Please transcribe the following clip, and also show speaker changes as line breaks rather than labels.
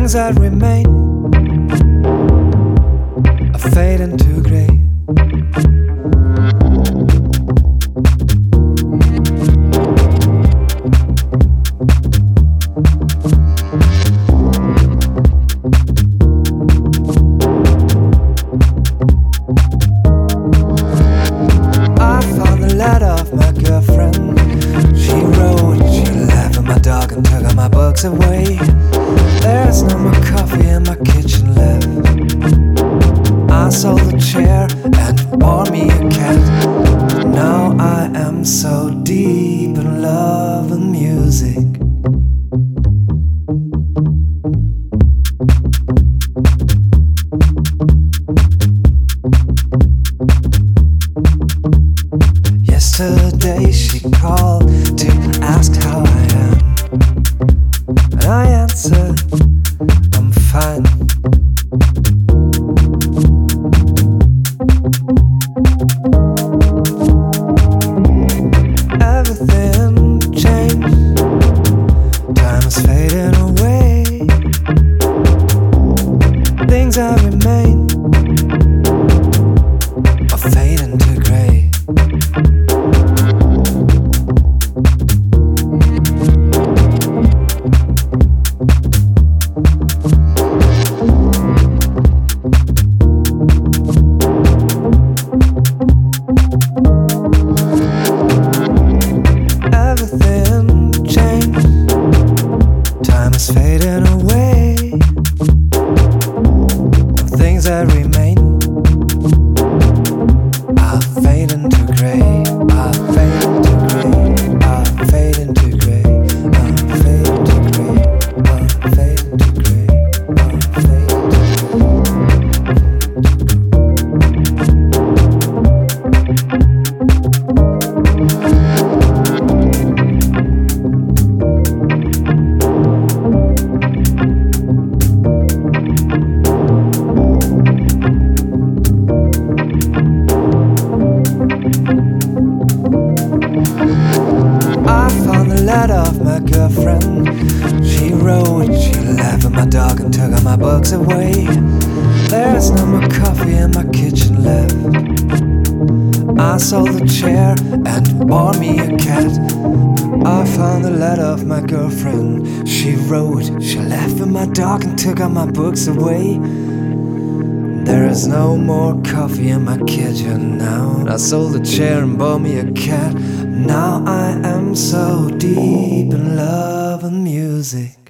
things that remain are fading to grey. I found the letter of my girlfriend. She wrote, she laughed at my dog and took all my books away. There's no more coffee in my kitchen left. I sold the chair and bought me a cat. Now I am so deep in love and music. Yesterday she called to ask how I am, and I answered, I'm fine. Everything changed, time is fading away. Things that remain are fading to grey. Everything changed, time is fading away. Things that remain are fading to grey, are fading to grey, are fading to grey, are fading to grey, are fading to grey, are fading to grey. I found the letter of my girlfriend. She wrote, she laughed at my dog and took all my books away. There's no more coffee in my kitchen left. I sold the chair and bought me a cat. I found the letter of my girlfriend. She wrote, she laughed at my dog and took all my books away. There is no more coffee in my kitchen now. I sold the chair and bought me a cat. Now I am so deep in love and music.